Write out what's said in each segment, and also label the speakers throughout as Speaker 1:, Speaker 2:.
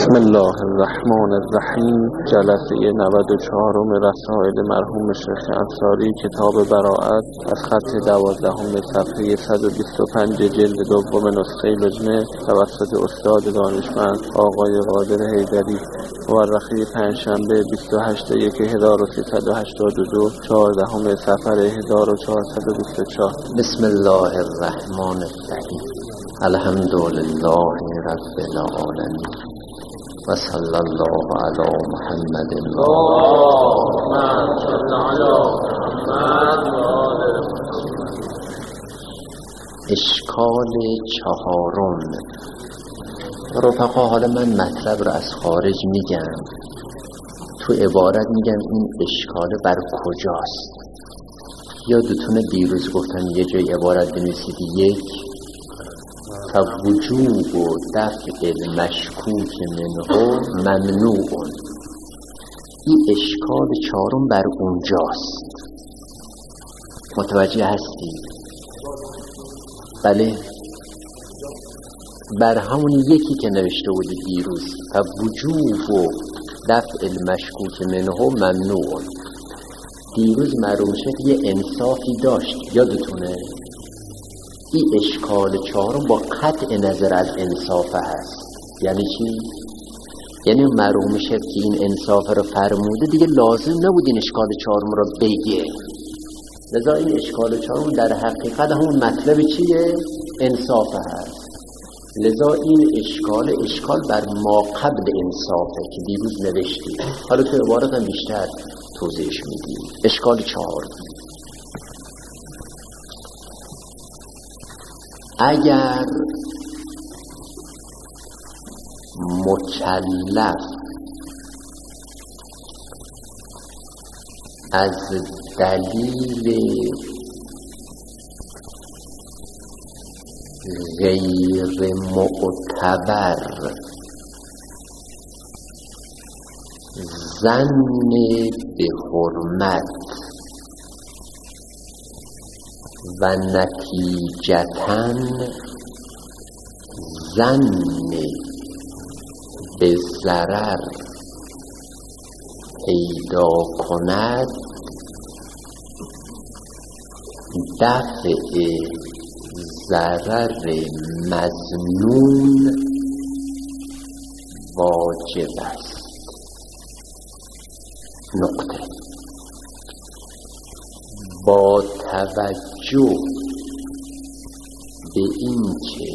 Speaker 1: بسم الله الرحمن الرحیم. جلسه 94 رسائل مرحوم شیخ انصاری، کتاب براءت، از خط 12 صفحه 125 جلد دوم نسخه لجنه توسط استاد دانشمند آقای قادر حیدری، مورخه پنجشنبه 28/1/1382، 14 صفر 1424.
Speaker 2: بسم الله الرحمن الرحیم. الحمد لله رب العالمین و صلی الله علی محمد. اشکال چهارم. رفقا، حالا من مطلب رو از خارج میگم، تو عبارت میگم این اشکال بر کجاست. یادتونه دیروز گفتم یه جای عبارت بنویسید: یک، وجوب و دفع المشکوک منه ممنوع. این اشکال چهارم بر اونجاست. متوجه هستی؟ بله، بر همون یکی که نوشته بودی دیروز: وجوب و دفع المشکوک منه ممنوع. دیروز معلوم شد یه انصافی داشت، یادتونه؟ این اشکال چهارم با قطع نظر از انصاف هست. یعنی چی؟ یعنی معلوم شد که این انصاف رو فرموده، دیگه لازم نبود این اشکال چهارم رو بگه. لذا این اشکال چهارم در حقیقت همون مطلب چیه؟ انصاف هست. لذا این اشکال بر ما قبل انصافه که دیروز نوشتی. حالا تو عبارت هم بیشتر توضیحش میدیم. اشکال چهارم: اگر مکلف از دلیل غیر معتبر ظن به حرمت و نتیجتاً ظن به ضرر پیدا کند، دفع ضرر مظنون واجب است. نقطه. با توجه به این که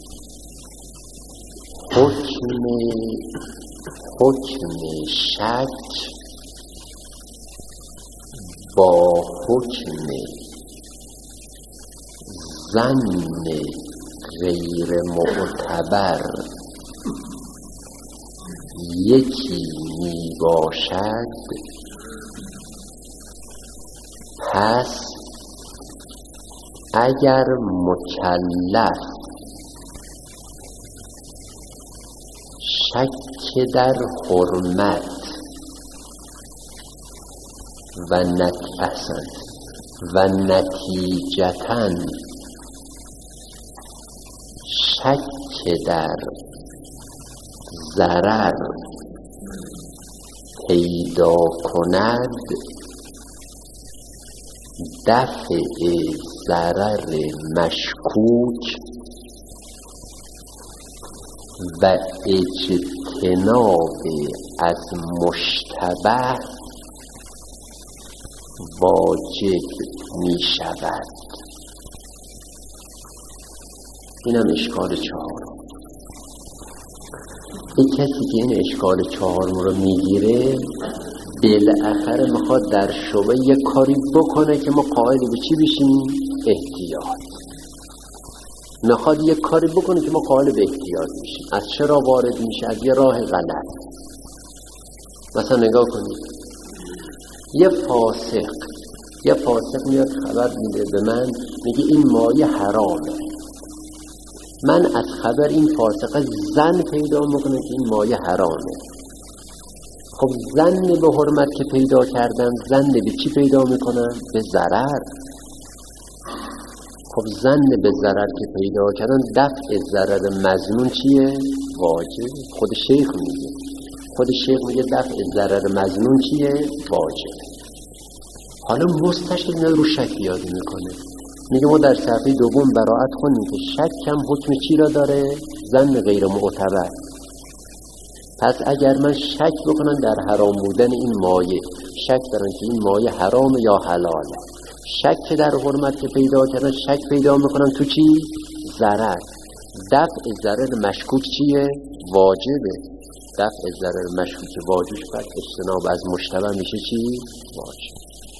Speaker 2: حکم شک با حکم ظن غیر معتبر یکی می باشد، پس اگر مکلف شک در حرمت و نتیجتاً شک در ضرر پیدا کند، دفع ضرر مشکوک و اجتناب از مشتبه واجب می شود. اینم اشکال چهارم. این کسی که این اشکال چهارم رو میگیره بالاخره میخواد در شعبه یک کاری بکنه که ما قائل به چی بشیم؟ احتیاط. میخواد یک کاری بکنه که ما قائل به احتیاط بشیم. از چرا وارد میشه؟ از یه راه غلط. مثلا نگاه کنید، یه فاسق میاد خبر میده به من، میگه این مایه حرامه. من از خبر این فاسقه ظن پیدا میکنه که این مایه حرامه. خب ظن به حرمت که پیدا کردن، ظن به چی پیدا میکنن؟ به ضرر. خب زن به ضرر که پیدا کردن، دفع ضرر مظنون چیه؟ واجب. خود شیخ میگه دفع ضرر مظنون چیه؟ واجب. حالا مستشکل اینا رو شک پیاده میکنه، میگه ما در صفحه دوم براءت خوندیم که شک هم حکم چی را داره؟ ظن غیر معتبر. پس اگر من شک بکنم در حرام بودن این مایه، شک دارم که این مایه حرام یا حلاله، شک در حرمت که پیدا کردن، شک پیدا میکنم تو چی؟ ضرر. دفع ضرر مشکوک چیه؟ واجبه. دفع ضرر مشکوک واجب، بعد اجتناب از مشتبه میشه چی؟ واجب.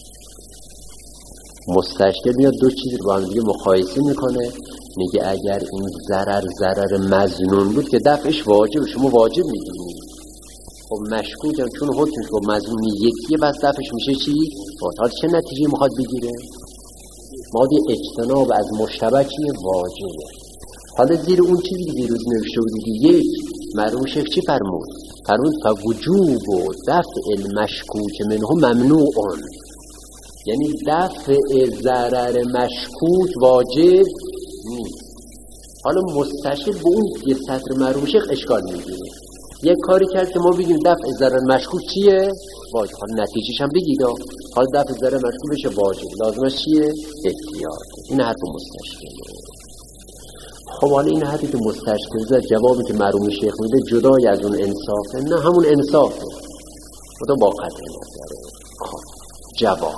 Speaker 2: مستشکل میاد دو چیز رو با هم دیگه مقایسه میکنه، میگه اگر این ضرر مظنون بود که دفعش واجب، شما واجب میدونید، خب مشکوکم چون حکمش با مظنونی یکیه، بس دفعش میشه چی؟ حالا چه نتیجه میخواد بگیره؟ مادی اجتناب از مشتبه چیه؟ واجبه. حالا زیر اون چیزی که دیروز نوشته بودید، یک مرحوم شیخ چی فرمود؟ فرمود فوجوب و دفع المشکوک منه ممنوع، یعنی دفع ضرر مشکوک واجب نیست. حالا مستشکل به اون یه سطر مرحوم شیخ اشکال میگیره، یک کاری کرد که ما بگیم دفع ضرر مشکوک چیه؟ واجب. حالا نتیجهش هم بگید، حالا دفع ضرر مشکوک بشه واجب، لازمش چیه؟ احتیاط. این حرف مستشکله. خب حالا این حرفی که مستشکل زد، جوابی که مرحوم شیخ میده جدای از اون انصافه؟ نه، همون انصافه، خدا با قطع نظره. خب جواب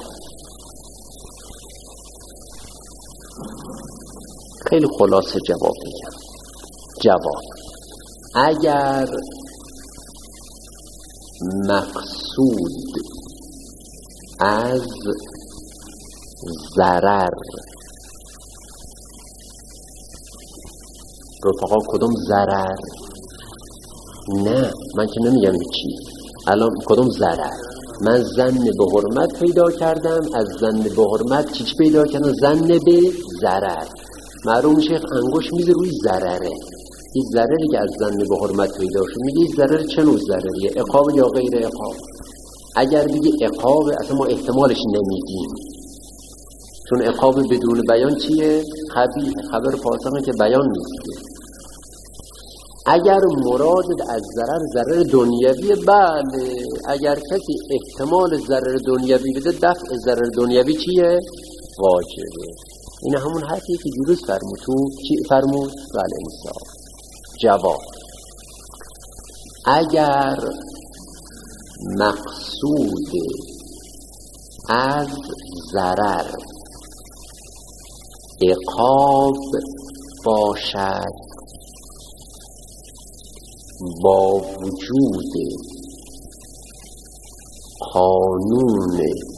Speaker 2: خیلی خلاصه جواب میگم. جواب اگر مقصود از ضرر، رفقا کدوم ضرر؟ نه من که نمیگم چی، الان کدوم ضرر؟ من ظن به حرمت پیدا کردم، از ظن به حرمت چی پیدا کردم؟ ظن به ضرر. مرحوم شیخ انگوش میزه روی ضرره، این ضرری که از ظن به حرمت پیدا شد، میگه این ضرر چه نوع ضرریه؟ عقاب یا غیر عقاب؟ اگر بگی عقاب اصلا ما احتمالش نمیدیم، چون عقاب بدون بیان چیه؟ قبیح، خبر فاسقه که بیان نیست. اگر مراد از ضرر دنیوی، بله، اگر کسی احتمال ضرر دنیوی بده، دفع ضرر دنیوی چیه؟ واجبه. این همون حرفی که دیروز فرمود. تو چی فرمود؟ بله انصاف. جواب اگر مقصود از ضرر عقاب باشد با وجود قانون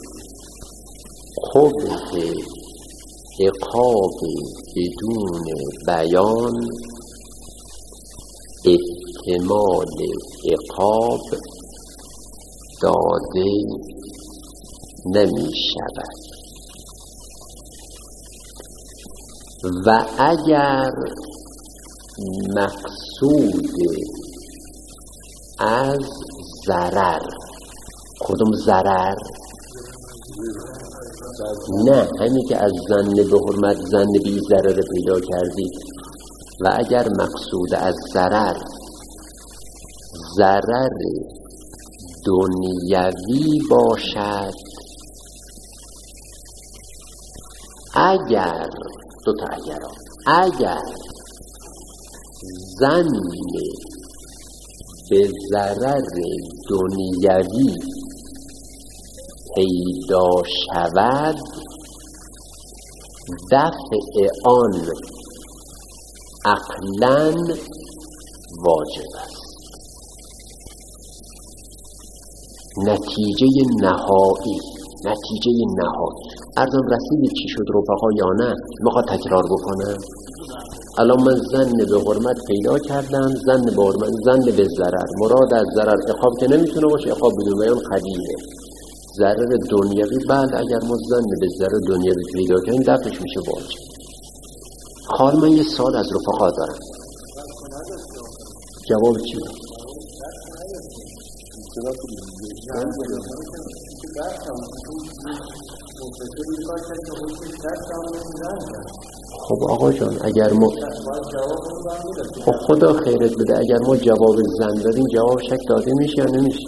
Speaker 2: قبح عقاب بدون بیان، احتمال عقاب داده نمی شود. و اگر مقصود از ضرر، کدوم ضرر؟ نه همین که از ظن به حرمت ظن بی ضرر پیدا کردید. و اگر مقصود از ضرر ضرر دنیوی باشد، اگر دو تا اگر ظن به ضرر دنیوی پیدا شود، دفع آن عقلاً واجب است. نتیجه نهایی ارزم رسیدی چی شد رفقا یا نه؟ میخواد تکرار بکنم. الان من ظن به حرمت پیدا کردم، ظن به حرمت، ظن به ضرر، مراد از ضرر عقاب که نمیتونه باشه، عقاب بدون بیان قبیحه. ضرر دنیوی، بعد اگر ما ظن به ضرر دنیوی پیدا کنیم، دفعش میشه واجب. حال من یه سوال از رفقا دارم، جواب چی؟ خب آقا جان اگر ما خب خدا خیرت بده، اگر ما جواب زن دادیم جواب شک داده میشه یا نمیشه؟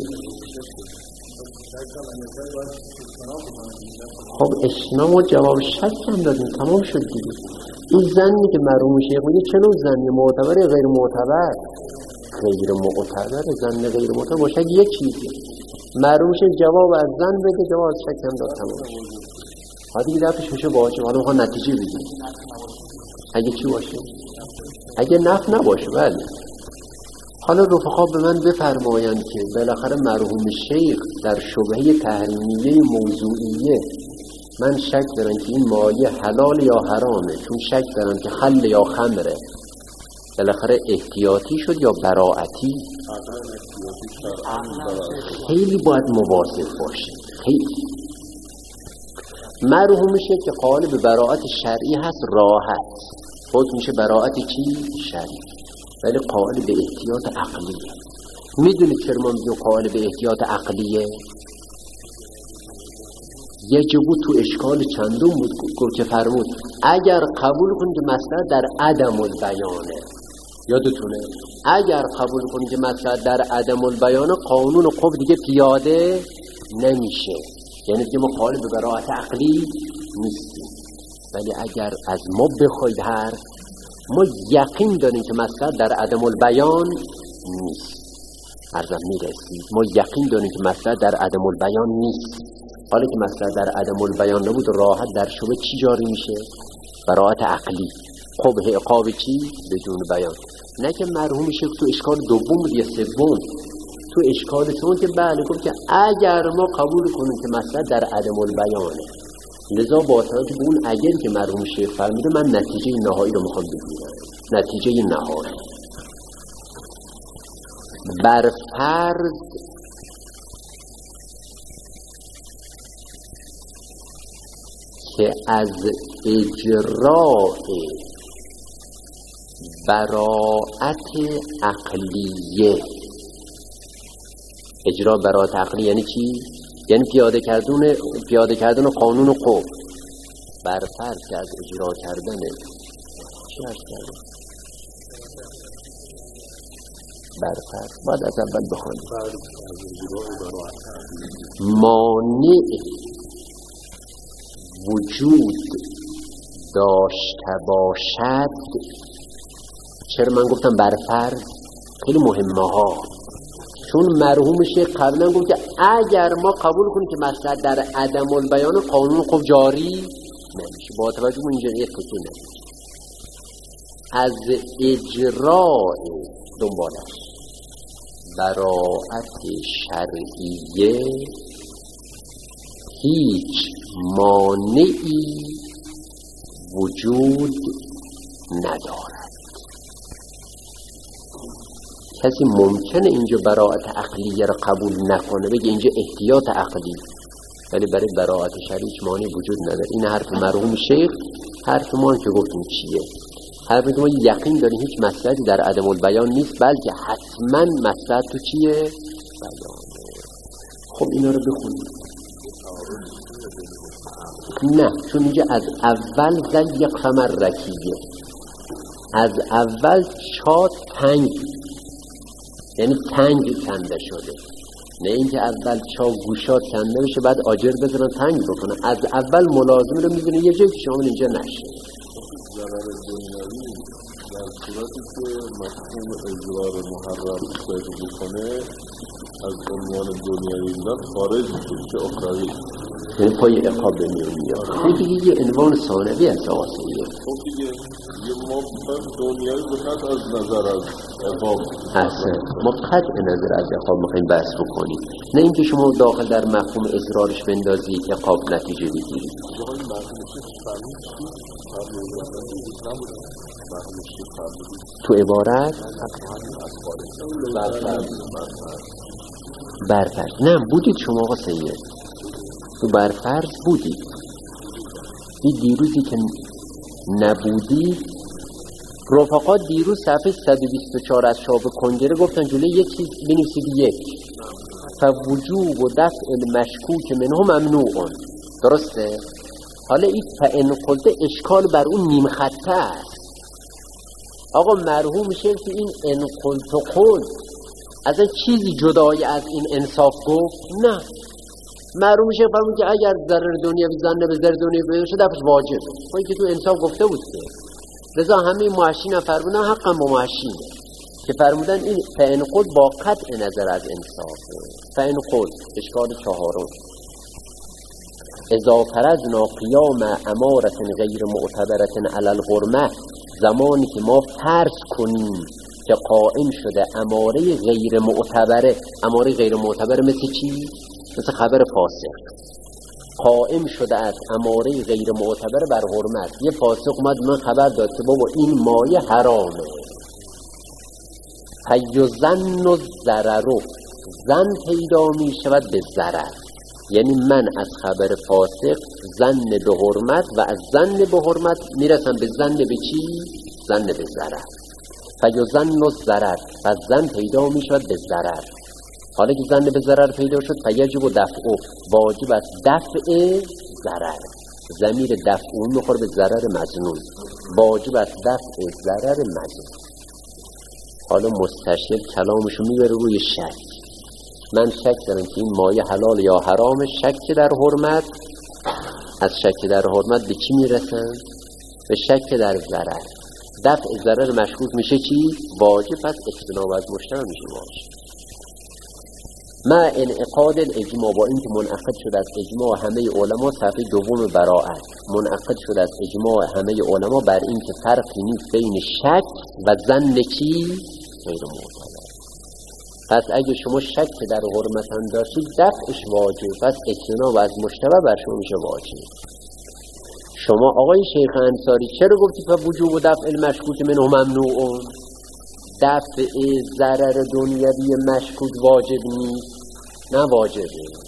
Speaker 2: خب اشنا ما جواب شک هم دادیم، تمام شد دیگه. این زنی که معلوم میشه میگه چه نوع زنی، معتبر غیر معتبر؟ غیر معتبر. زن غیر معتبر با شک یک چیزی معلوم میشه، جواب از زن بده، جواب از شک هم داد، تمام شد. حالا دیگه دفعش میشه باشه. حالا میخوام نتیجه بگیم اگه چی باشه؟ اگه نفع نباشه. بله. حالا رفقا به من بفرمایند که بالاخره مرحوم شیخ در شبهه تحریمیه موضوعیه من شک دارم که این مایه حلال یا حرامه، چون شک دارم که خل یا خمره، بالاخره احتیاطی شد یا براعتی؟ خیلی باید مواظب باشید. خیلی مرحوم شیخ که قائل به براعت شرعی هست راحت، خود میشه براعت چی؟ شرعی، ولی قائل به احتیاط عقلیه. میدونید چرا ما میگیم قائل به احتیاط عقلیه؟ یه جو بود تو اشکال چندم بود که فرمود اگر قبول کنید که مسئله در عدم البیانه، یادتونه اگر قبول کنید که مسئله در عدم البیانه قانون قب دیگه پیاده نمیشه، یعنی که ما قائل به براعت عقلی نیستیم. ولی اگر از ما بخواید ما یقین داریم که مسئله در عدم البیان نیست، عرضم میرسید ما یقین داریم که مسئله در عدم البیان نیست. حالا که مسئله در عدم البیان نبود راحت در شبه چی جاری میشه؟ براعت عقلی، قبح عقاب چی؟ بدون بیان. نه که مرحوم شیخ تو اشکال دوم بود یا سوم، تو اشکال سوم که بله گفت که اگر ما قبول کنیم که مسئله در عدم البیانه، لذا با توجه به اون اگر که مرحوم شیخ فرموده من نتیجه نهایی رو میخوام بگیرم. نتیجه نهایی بر فرض که از اجراء براعت عقلیه، اجراء براعت عقلی یعنی چی؟ یعنی پیاده کردن قانون قب، بر فرض که از اجرا کردن چی هست کردن؟ بر فرض باید از اول بخونیم مانع وجود داشته باشد. چرا من گفتم بر فرض؟ خیلی مهمه ها، چون مرحوم شیخ قبلا گفت که اگر ما قبول کنیم که مسئله در عدم البیان قانون خب جاری نمیشه، با توجه به اینجا یک تکی نمیشه. از اجراء دنبالش براعت شرعیه هیچ مانعی وجود ندارد. کسی ممکنه اینجا براعت عقلیه را قبول نکنه، بگه اینجا احتیاط عقلی، ولی برای براعت شرعی هیچ مانعی وجود نداره. این حرف مرحوم شیخ، حرف ما که گفتیم چیه؟ حرف ما یقین داریم هیچ مسئله‌ای در عدم البیان نیست، بلکه حتما مسئله تو چیه؟ بیانه. خب اینا رو بخونیم. نه، چون اینجا از اول زل یک خمر رکیه، از اول چا تنگ، یعنی تنگ کنده شده، نه اینکه اول چا گوشات کنده بشه بعد آجر بزنن تنگ بکنن. از اول ملازم رو می‌بینه یه جایی که شامل اینجا نشه.
Speaker 3: ضرر دنیوی در صورتی که مفهوم اجرار محرم صدق بکنه از عنوان دنیوی بودن خارج میشه، چه اخروی،
Speaker 2: یعنی پای عقاب میاد. خیلی یه عنوان ثانوی هست آقا سید.
Speaker 3: خب دیگه ما دنیوی بخواد از نظر از عقاب
Speaker 2: اصلا ما قطع نظر از عقاب میخواییم بحث بکنیم، نه اینکه شما داخل در مفهوم اضرارش بندازید عقاب نتیجه بگیرید. تو عبارت برفرض نه بودید شما آقا سید، تو برفرض بودید. این دیروزی که نبودید رفقا دیروز صفحه 124 از شاب کنگره گفتن جلوی یک چیز بنویسید، یک فوجوب و دفع المشکوک منه ممنوعون، درسته؟ حالا این فإن قلت اشکال بر اون نیم خطه است. آقا مرحوم شیخ که این ان قلت قل از چیزی جدای از این انصاف گفت؟ نه. مرحوم شیخ فرمود که اگر ضرر دنیوی زن به ضرر دنیوی بشه دفعش واجب. خواهی که تو انصاف گفته بود که لذا همه محشین فرمودن حقا با محشینه که فرمودن این فإن قل با قطع نظر از انصافه. فإن قل اشکال چهارم اذا فرضنا قیام امارة غیر معتبرة علی الحرمة، زمانی که ما فرض کنیم که قائم شده اماره غیر معتبره. اماره غیر معتبره مثل چی؟ مثل خبر فاسق. قائم شده از اماره غیر معتبره بر حرمت. یه فاسق اومد من خبر داد که بابا این مایه حرامه، فیظن الضرر، زن پیدا می شود به ضرر. یعنی من از خبر فاسق زن به حرمت و از زن به حرمت میرسم به زن به چی؟ زن به ضرر. فیظن الضرر، و زن پیدا می شود به ضرر. حالا که زن به ضرر پیدا شد فیجب دفعه، واجب است دفع ضرر. ضمیر دفع اون میخوره به ضرر مظنون، واجب است دفع ضرر مظنون. حالا مستشهد کلامشو میبره روی شک. من شک دارم که این مایه حلال یا حرام. شک در حرمت، از شک در حرمت به چی میرسن؟ به شک در ضرر. دفع ضرر مشکوک میشه چی؟ واجب. پس اجتناب از مشتبه میشه واجب. مع انعقاد الاجماع، با اینکه منعقد شده از اجماع همه علما. صفحه دوم براءت منعقد شده از اجماع همه علما بر این که فرقی نیست بین شک و ظن چی؟ غیر معتبر. پس اگه شما شک در حرمت هم داشتید دفعش واجب، پس اجتناب از مشتبه بر شما میشه واجب. شما آقای شیخ انصاری چرا گفتی که وجوب و دفع المشکوک منه ممنوعون؟ دفع ضرر دنیوی مشکوک واجب نیست؟ نه واجبه.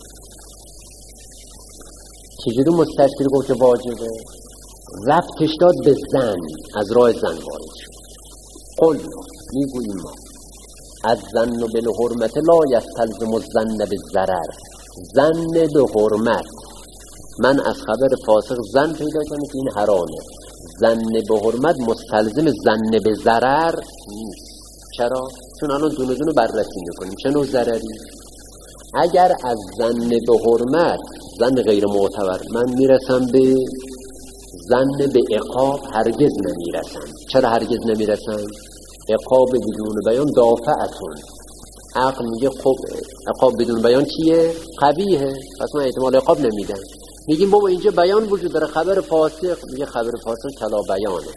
Speaker 2: چجوری مستشکل گفت که واجبه؟ ربطش داد به زن، از راه زن وارد شد. قل میگوییم ما از زن به حرمت لا یستلزم الظن به ضرر. زن به حرمت، من از خبر فاسق زن پیدا کنم که این حرامه. زن به حرمت مستلزم زن به ضرر نیست. چرا؟ چون الان دونه دونه بررسی میکنیم چه نوع ضرری. اگر از زن به حرمت، زن غیر معتبر، من میرسم به زن به عقاب، هرگز نمیرسم. چرا هرگز نمیرسم؟ عقاب بدون بیان دافعتون. عقل میگه خب عقاب بدون بیان چیه؟ قبیحه، پس من احتمال عقاب نمیدم. میگیم بابا اینجا بیان وجود داره، خبر فاسق. میگه خبر فاسق کلا بیانه.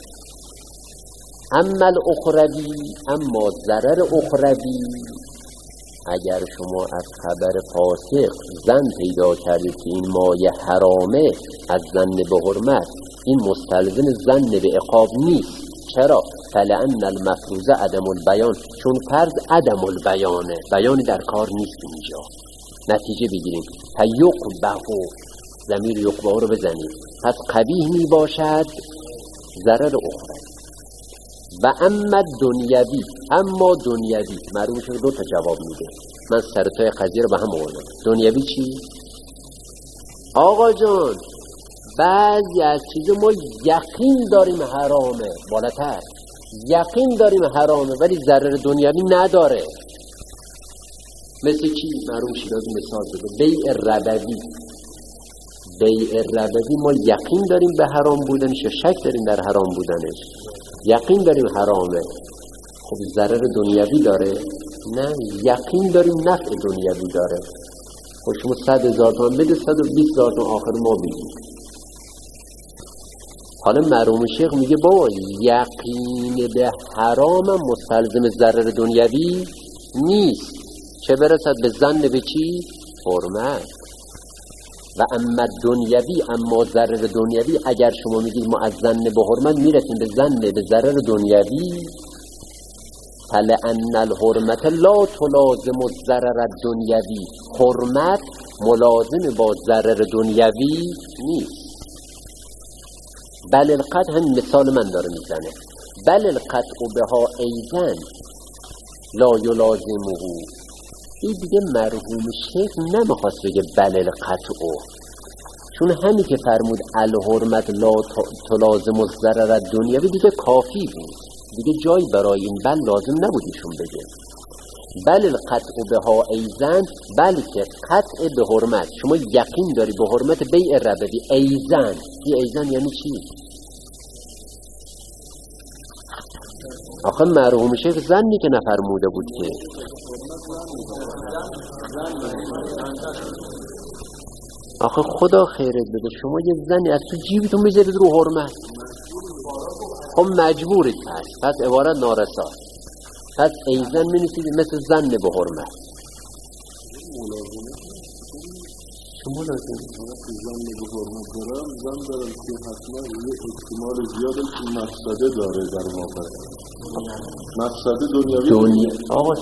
Speaker 2: اما الاخروی، اما ضرر اخروی، اگر شما از خبر فاسق زن پیدا کردید که این مایه حرامه، از زن به حرمت، این مستلزم زن به عقاب نیست. چرا؟ فلأن المفروض عدم البیان، چون فرض عدم البیانه، بیانی در کار نیست اینجا. نتیجه بگیریم فیقبحو، ضمیر یقبحو رو بزنید، پس قبیح می باشد ضرر اخروی. و اما دنیوی، اما دنیوی معلوم شد دو تا جواب میده. من سرتای قضیه رو به هم آوردم. دنیوی چی؟ آقا جان بعضی از چیزا ما یقین داریم حرامه، بالاتر یقین داریم حرامه ولی ضرر دنیوی نداره. مثل چی؟ معلوم شیرازی مثال بده. بیع ربوی، بیع ربوی ما یقین داریم به حرام بودنش یا شک داریم در حرام بودنش؟ یقین داریم حرامه. خب ضرر دنیوی داره؟ نه، یقین داریم نفع دنیوی داره. خب شما 100,000 تومان بده، 120,000 تومان آخر ما بگیم. حالا مرحوم شیخ میگه بابا یقین به حرام مستلزم ضرر دنیوی نیست، چه برسد به ظن به چی؟ حرمت. و اما دنیوی، اما ضرر دنیوی، اگر شما میگید ما از ظن به حرمت میرسیم به ظن به ضرر دنیوی، فلأن الحرمت لا تلازم الضرر الدنیوی، حرمت ملازم با ضرر دنیوی نیست. بل القطع، هم مثال من داره میزنه، بل القطع بها ایضا لا یلازمه. این دیگه مرحوم شیخ نمیخواست بگه بل القطع، چون همین که فرمود الحرمت لا تلازم الضرر الدنیوی دیگه کافی بود، دیگه جایی برای این بل لازم نبود ایشون بگه. بل القطع بها ایزن، بلکه قطع به حرمت، شما یقین داری به حرمت بیع ربوی ایزن. این ایزن یعنی چی؟ آخه مرحوم شیخ زنی که نفرموده بود که آخه خدا خیرت بده، شما یه زنی از تو جیبتون میذارید رو حرمت، خب مجبورید پس عبارت نارسا، پس ایزن می‌نویسید مثل زن به حرمت. شما لازم
Speaker 3: زن به حرمت دارم، زن دارم که حتما یه احتمال زیاد مفسده داره در واقع، مفسده دنیوی.
Speaker 2: آقا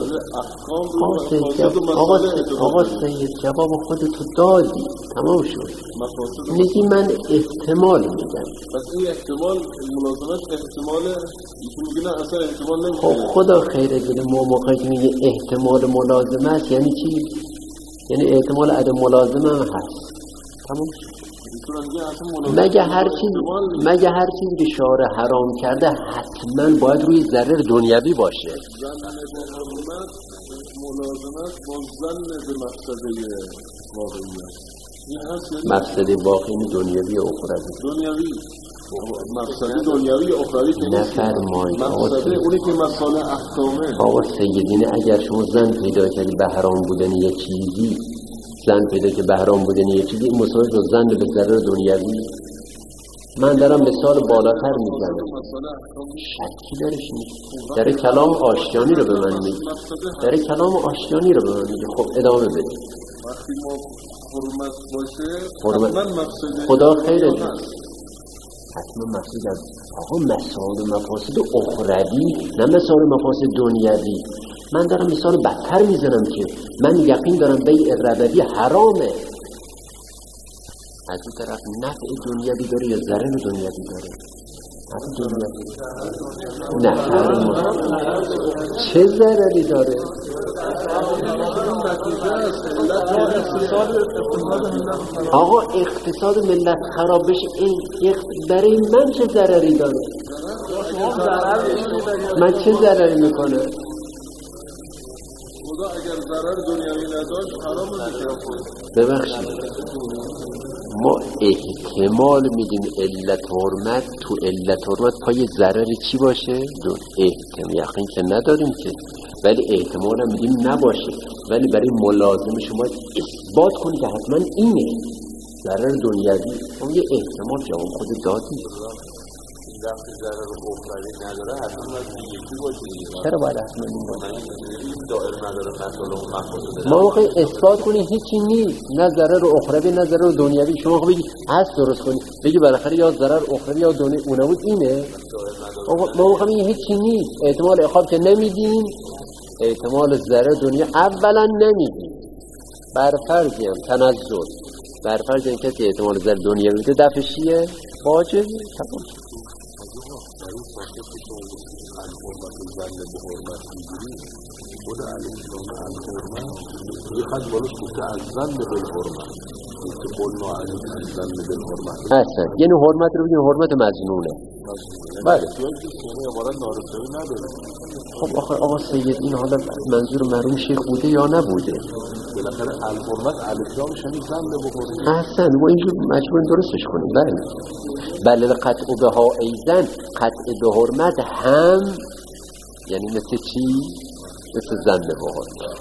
Speaker 2: سید جواب خودتو دادی، تمام شد. میگی من احتمال میدم،
Speaker 3: پس این احتمال ملازمت احتمال ایشون میگه نه اصلا احتمال نمیشه.
Speaker 2: خب خدا خیرت بده، ما موقعی که میگه احتمال ملازمت یعنی چی؟ یعنی احتمال عدم ملازمه هم هست، تمام شد. مگه هر چیزی که شارع حرام کرده حتما باید روی ضرر دنیوی باشه.
Speaker 3: ملازمت با زن به مقصده واقعیه،
Speaker 2: مقصده واقعی دنیوی و اخروی.
Speaker 3: دنیوی مقصده دنیوی اخروی که
Speaker 2: نفرمایید،
Speaker 3: مقصده اونی که مسائل احکامه.
Speaker 2: آقا سیدینه اگر شما زن پیدا کردی به حرام بودن یه چیزی، زن پیدا که به حرام بودن یه چیزی، مسائل رو زن به ضرر دنیوی. من دارم مثال بالاتر میزنم، شکی درش نیست. در کلام آشیانی رو به من میگه، در کلام آشیانی رو به من میگه. خب ادامه بده.
Speaker 3: وقتی ما حرمت باشه
Speaker 2: حرمت خدا خیرت بده، حتما مقصود از آقا مسائل و مفاسد اخروی، نه مسائل و مفاسد دنیوی. من دارم مثال بدتر میزنم که من یقین دارم بیع ربوی حرامه، از این طرف نفع دنیوی داره یا ضرر دنیوی داره؟ نفع دنیوی نه حرام. چه ضرری داره؟ آقا اقتصاد ملت خراب بشه این برای من چه ضرری داره؟ من چه ضرری میکنه؟
Speaker 3: خدا اگر ضرر دنیوی نداشت حرام میشه.
Speaker 2: ببخشید ما احتمال میدیم علت حرمت، تو علت حرمت پای ضرری چی باشه؟ احتمال یقین که نداریم که، ولی احتمال هم میدیم نباشه، ولی برای ملازم شما اثبات کنید که حتما اینه ضرر دنیوی. اون یه احتمال جواب خود دادی.
Speaker 3: وقتی ضرر اخروی نداره حتما یکی باشه.
Speaker 2: چرا باید حتما این باشه؟
Speaker 3: دائر نداره مثلا
Speaker 2: ما موقعی اثبات کنی هیچی نیست، نه ضرر اخروی نه ضرر دنیوی. شما بگی هست درست کنی، بگی بالاخره یا ضرر اخروی یا دنیوی اون بود اینه. ما موقعی میگه هیچی نیست، احتمال عقاب که نمیدیم، احتمال ضرر دنیا اولا نمیدیم. برفرضی هم تنزل، برفرض این کسی احتمال ضرر دنیا میده دفعشیه واجبه. تمام
Speaker 3: خود علیه الحرمت یه خط بالش گفته از زن به الحرمت، گفته قلنا علیه از زن به الحرمت
Speaker 2: اصلا یعنی حرمت رو بگیم حرمت مظنونه. بله
Speaker 3: عبارت نارسایی نداره.
Speaker 2: خب آقا سید این حالا منظور مرحوم شیخ بوده یا نبوده؟
Speaker 3: بالاخره الحرمت الکرامش همین زن به حرمت.
Speaker 2: احسن ما اینجور مجبور درستش کنیم. بله قطع بها ایزن، قطع به حرمت هم یعنی مثل چی؟ مثل زن به حرمت.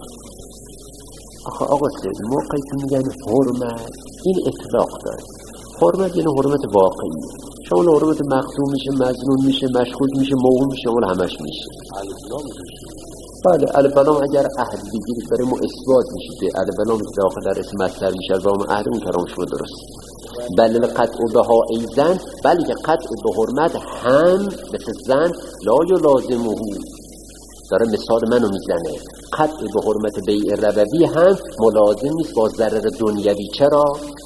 Speaker 2: آقا سید موقعی که میگن حرمت این اطلاق داره. حرمت یعنی حرمت واقعی، شامل حرمت مختوم میشه، مظنون میشه، مشغول میشه، موهوم میشه، شامل همش میشه. بله البلام اگر عهد بگیرید برای ما اثبات میشه که البلام داخل در اسم مصدر میشه، البلام عهد اون کلام شما درست. بله قطع بها ایزن، بله که قطع به حرمت هم مثل زن لا یلازمه، داره مثال منو میزنه. قطع به حرمت بیع ربوی هم ملازم نیست با ضرر دنیوی. چرا؟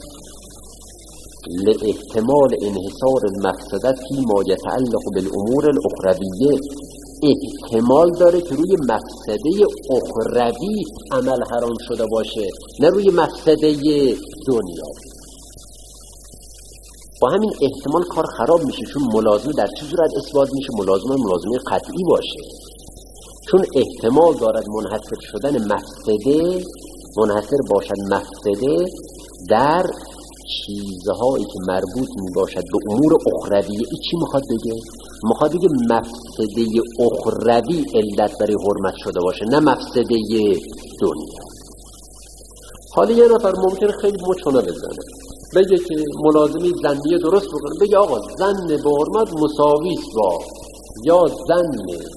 Speaker 2: لاحتمال انحصار المفسدت فی ما یتعلق بالامور الاخرویه، احتمال داره که روی مفسده اخروی عمل حرام شده باشه، نه روی مفسده دنیا. با همین احتمال کار خراب میشه، چون ملازمه در چه صورت اثبات میشه؟ ملازمه قطعی باشه، چون احتمال دارد منحصر شدن مفسده، منحصر باشد مفسده در چیزهایی که مربوط می باشد به امور اخرویه. این چی میخواد بگه؟ میخواد بگه مفسده اخروی علت برای حرمت شده باشه، نه مفسده دنیا. حالا یه نفر ممکنه خیلی مچونه بزنه، بگه که ملازمی زنیه درست بکنه، بگه آقا زن به حرمت مساویست با یا زن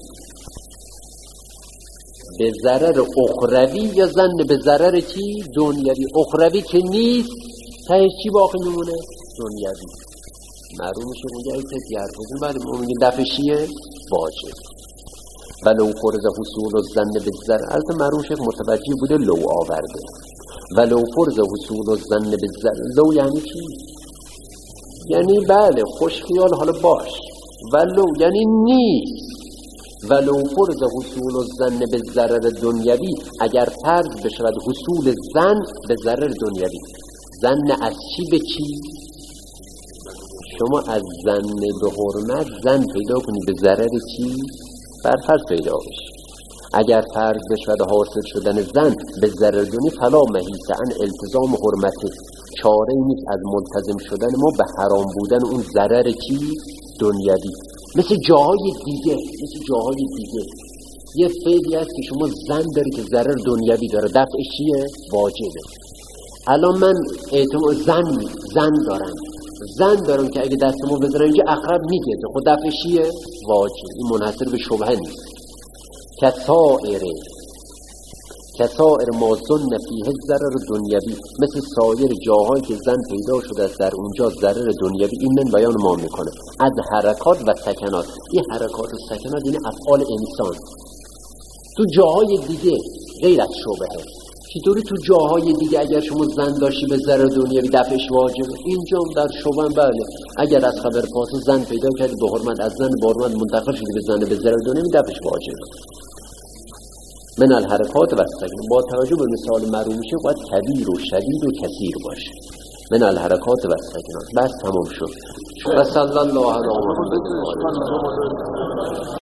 Speaker 2: به ضرر اخروی یا زن به ضرر چی؟ دنیوی. اخروی که نیست تایش چی باقی میمونه؟ دنیوی. معلوم میشه میگه ای کسی حرف بزن، ولی ما میگیم دفعشیه واجب. ولو فرض حصول الظن بالضرر، البته معلوم شد متوجه بوده لو آورده. ولو فرض حصول الظن بالضرر، لو یعنی چی؟ یعنی بله خوش خیال حالا باش، ولو یعنی نیست. ولو فرض حصول الظن بالضرر دنیوی، اگر فرض بشود حصول ظن به ضرر دنیوی. ظن از چی به چی؟ شما از ظن به حرمت ظن پیدا کنی به ضرر چی؟ برفرض پیدا بشه. اگر فرض بشود حاصل شدن ظن به ضرر دنیوی، فلا محیص عن التزام حرمت، چاره نیست از ملتزم شدن ما به حرام بودن اون ضرر چی؟ دنیوی. مثل جاهای دیگه یه فعلی هست که شما زن داری که ضرر دنیوی داره، دفعش چیه؟ واجبه. الان من اعتماد زن دارم که اگه دستمو بذارم اینجا عقرب میگه، خود دفعش چیه؟ واجب. این منحصر به شبهه نیست. کسائر ما ظن فیه الضرر دنیوی، مثل سایر جاهایی که زن پیدا شده است در اونجا ضرر دنیوی. این من بیان ما میکنه از حرکات و سکنات. این حرکات و سکنات این افعال انسان تو جاهای دیگه غیر از شبهه. چطوری تو جاهای دیگه اگر شما زن داشتی به ضرر دنیوی دفعش واجبه، اینجا در شبهه بله. اگر از خبر پاس زن پیدا کردی به حرمت، از زن به حرمت منتقل شدی به زن به ضرر دنیوی، دفعش واجبه. من الحرکات و سکن، با توجه به مثال معلوم میشه باید کبیر و شدید و کثیر باشه. من الحرکات و سکنات. بس تمام شد. و صلی الله علی محمد.